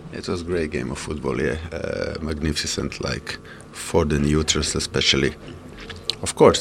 It was a great game of football, yeah. Magnificent, like for the neutrals especially. Of course,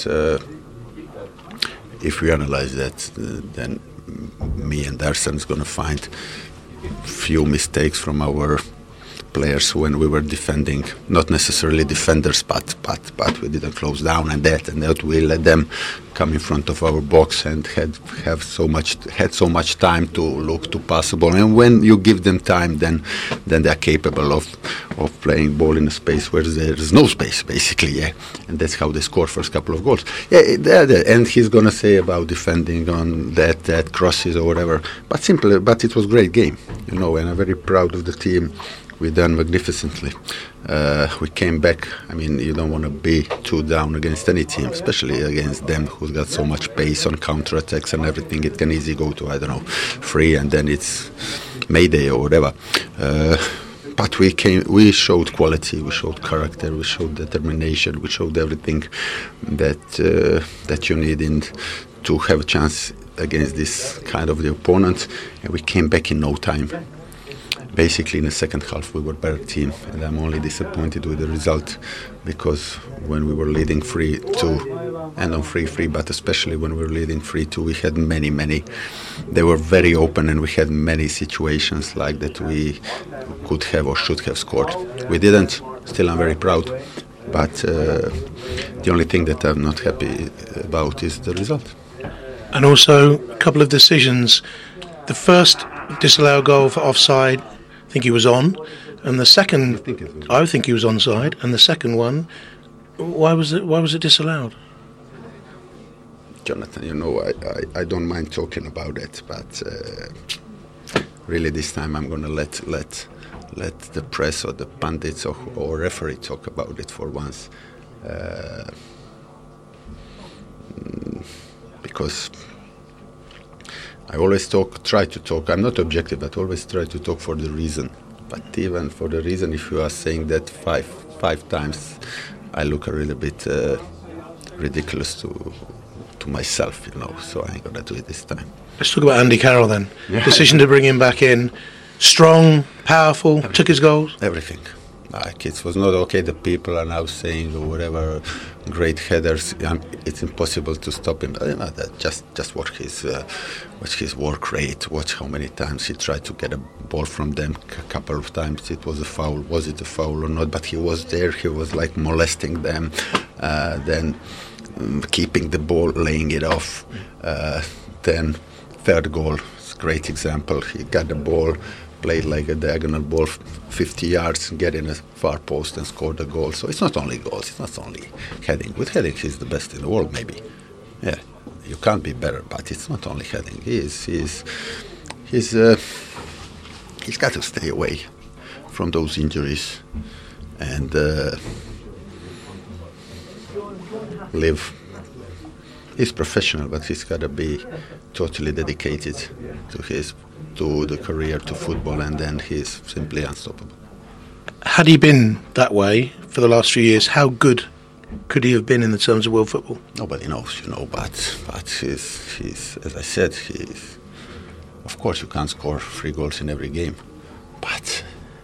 if we analyze that, then me and Arsene is going to find few mistakes from our players when we were defending, not necessarily defenders, but we didn't close down, and that we let them come in front of our box and had so much time to look to possible. And when you give them time, then they are capable of playing ball in a space where there is no space, basically, yeah. And that's how they score first couple of goals. Yeah, and he's gonna say about defending on that crosses or whatever, but it was a great game, and I'm very proud of the team. We done magnificently. We came back. I mean, you don't want to be too down against any team, especially against them who's got so much pace on counterattacks and everything. It can easily go to, 3, and then it's Mayday or whatever. But we showed quality, we showed character, we showed determination, we showed everything that you need to have a chance against this kind of the opponent. And we came back in no time. Basically, in the second half, we were a better team, and I'm only disappointed with the result, because when we were leading 3-2, and on 3-3, but especially when we were leading 3-2, we had many. They were very open, and we had many situations like that we could have or should have scored. We didn't. Still, I'm very proud, but the only thing that I'm not happy about is the result. And also, a couple of decisions. The first disallowed goal for offside, I think he was on, and the second, I think he was onside, and the second one, why was it disallowed? Jonathan, I don't mind talking about it, but really this time I'm going to let the press or the pundits or referee talk about it for once, because I always try to talk. I'm not objective, but always try to talk for the reason. But even for the reason, if you are saying that five times, I look a little bit ridiculous to myself, So I ain't gonna do it this time. Let's talk about Andy Carroll then. Yeah. Decision to bring him back in, strong, powerful, everything. Took his goals. Everything. It was not okay. The people are now saying or whatever, great headers. It's impossible to stop him. That just watch his work rate. Watch how many times he tried to get a ball from them. A couple of times it was a foul. Was it a foul or not? But he was there. He was like molesting them. Then keeping the ball, laying it off. Then third goal, great example. He got the ball, played like a diagonal ball 50 yards, get in a far post and score the goal. So it's not only goals, it's not only heading. With heading, he's the best in the world, maybe. Yeah, you can't be better, but it's not only heading. He's got to stay away from those injuries and live. He's professional, but he's got to be totally dedicated to the career, to football, and then he's simply unstoppable. Had he been that way for the last few years, how good could he have been in the terms of world football? Nobody knows, but he's as I said, of course you can't score 3 goals in every game, but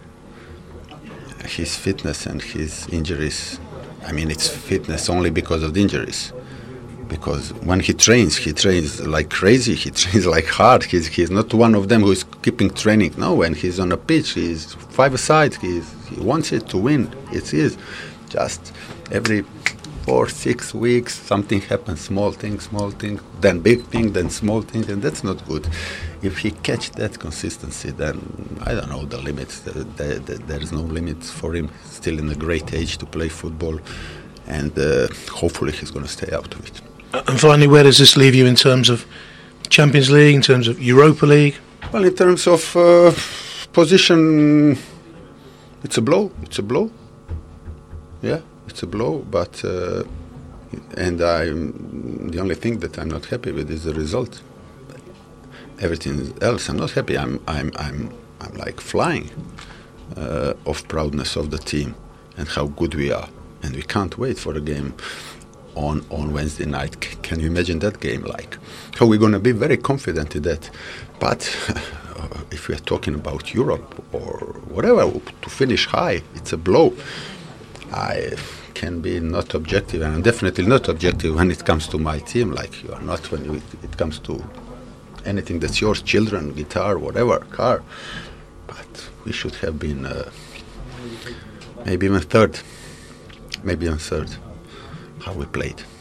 his fitness and his injuries, it's fitness only because of the injuries. Because when he trains like crazy. He trains like hard. He's not one of them who is keeping training. No, when he's on a pitch, he's 5-a-side. He wants it to win. It is just every 4-6 weeks something happens. Small thing, then big thing, then small thing, and that's not good. If he catch that consistency, then I don't know the limits. There is no limits for him. Still in a great age to play football, and hopefully he's going to stay out of it. And finally, where does this leave you in terms of Champions League, in terms of Europa League? Well, in terms of position, it's a blow. Yeah, it's a blow. But and the only thing that I'm not happy with is the result. Everything else, I'm not happy. I'm like flying of proudness of the team and how good we are, and we can't wait for the game on Wednesday night. Can you imagine that game? Like, how we're going to be very confident in that, but if we are talking about Europe or whatever, to finish high, it's a blow. I can be not objective, and I'm definitely not objective when it comes to my team, like you are not when it comes to anything that's yours, children, guitar, whatever, car. But we should have been maybe even third, how we played.